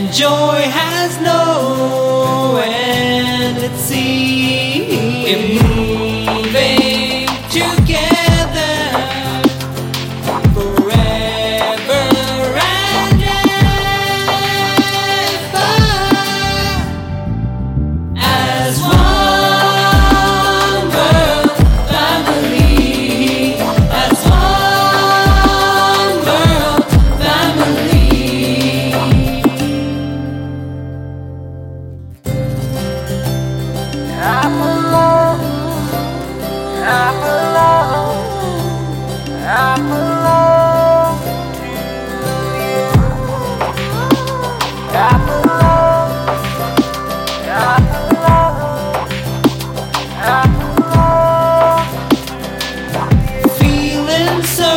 joy has no end at sea. We're moving together forever and ever as one world family, as one world family. I belong, I belong, I belong to you. I belong, I belong, I belong to you. Feeling so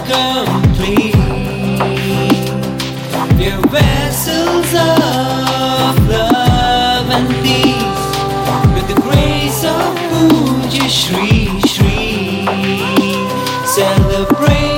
complete, your vessels of love and peace, with the grace of Puja Shri Shri, celebrate